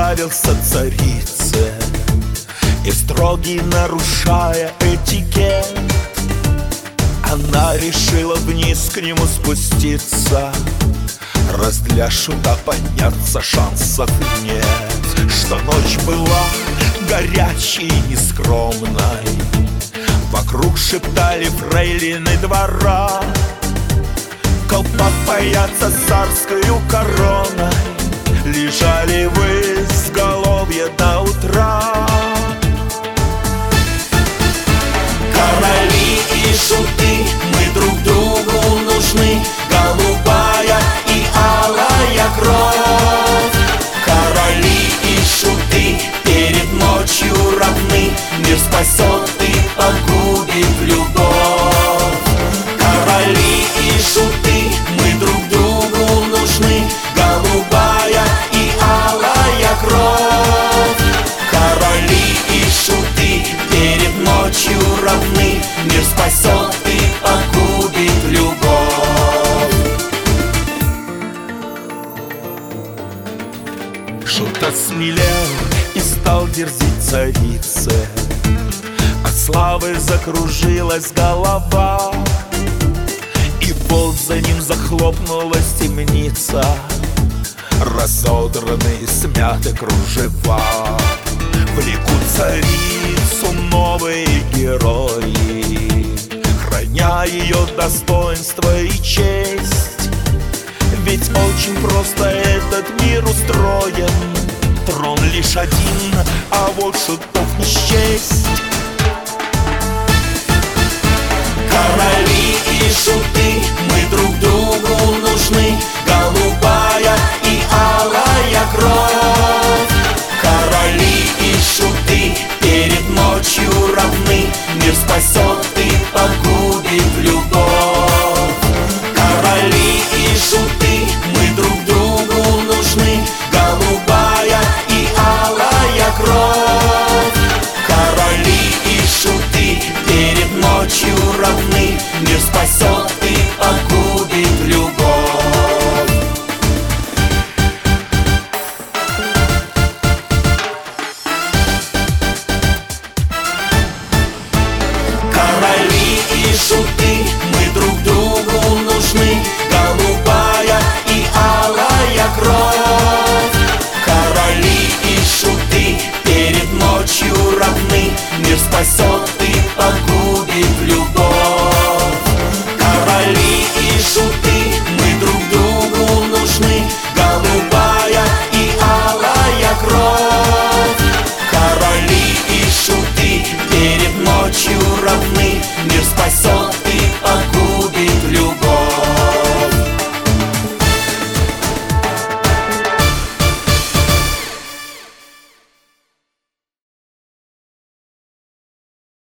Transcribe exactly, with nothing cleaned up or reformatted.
понравился царице, и строгий, нарушая этикет, она решила вниз к нему спуститься. Раз для шута подняться шансов нет. Что ночь была горячей и нескромной, вокруг шептали фрейлины двора. Колпак паяться царскою короной, лежали в изголовье до утра. Короли и шуты, мы друг другу нужны, голубая и алая кровь. Короли и шуты перед ночью равны, мир спасет и погубит любовь. Короли и шуты, мы друг другу нужны, голубая и алая кровь. Короли и шуты перед ночью равны, мир спасет и погубит любовь. Шут осмелел и стал дерзить царице, от славы закружилась голова, и вот за ним захлопнулась темница, разодраны и смяты кружева. Влекут царицу новые герои, храня ее достоинство и честь. Ведь очень просто этот мир устроен, трон лишь один, а вот шутов не счесть. Короли и шуты, мы друг другу нужны, голубая и алая кровь. Короли и шуты перед ночью равны, мир спасет и погубит любовь. Короли и шуты, мы друг другу нужны, голубая и алая кровь. Короли и шуты перед ночью равны, мир спасет и погубит любовь. Короли и шуты, мы друг другу нужны, голубая и алая кровь. Короли и шуты перед ночью равны, мир спасет и погубит любовь. Короли и шуты, мы друг другу нужны, голубая и алая кровь. Короли и шуты перед ночью равны, мир спасет